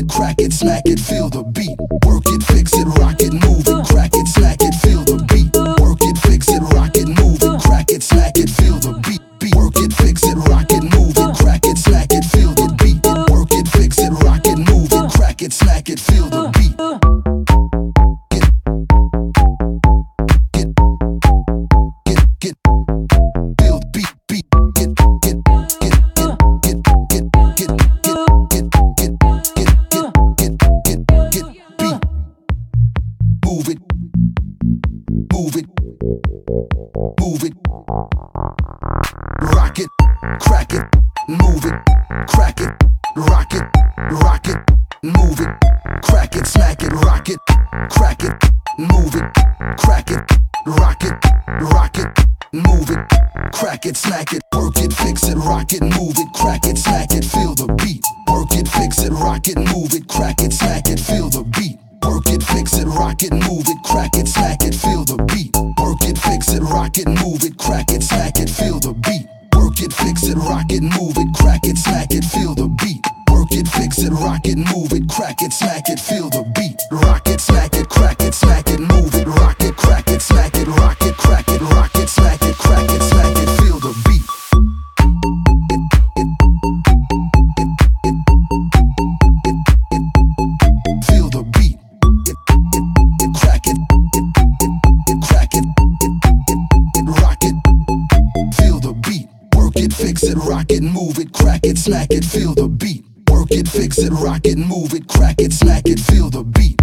it, crack it, smack it, feel the beat. Work it, fix it, rock it, move it, crack it, smack it, feel the beat. Work it, fix it, rock it, move it, crack it, smack it, feel the beat. Work it, fix it, rock it, move it, crack it, smack it, feel the beat. Work it, fix it, rock it, move it, crack it, smack it, feel the beat. Move it, move it, move it, rock it, crack it, move it, crack it, rock it, move it, crack it, smack it, rock it, crack it, move it, crack it, rock it, move it, crack it, smack it, work it, fix it, rock it, move it, crack it, smack it, feel the beat. Work it, fix it, rock it, move it, crack it, smack it, feel the beat. Work it, fix it, rock it, move it, crack it, smack it, feel the beat. Work it, fix it, rock it, move it, crack it, smack it, feel the beat. Work it, fix it, rock it, move it, crack it, smack it, feel the beat. Work it, fix it, rock it, move it, crack it, smack it, feel the beat. Rock it, smack it, crack it, smack it, move it, rock it, crack it, smack it, rock it, crack it, rock it, smack it, crack it, smack it, feel the beat. Feel the beat. Crack it, crack it, rock it, feel the beat. Work it, fix it, rock it, move it, crack it, smack it, feel the beat. Work it, fix it, rock it, move it, crack it, smack it, feel the beat.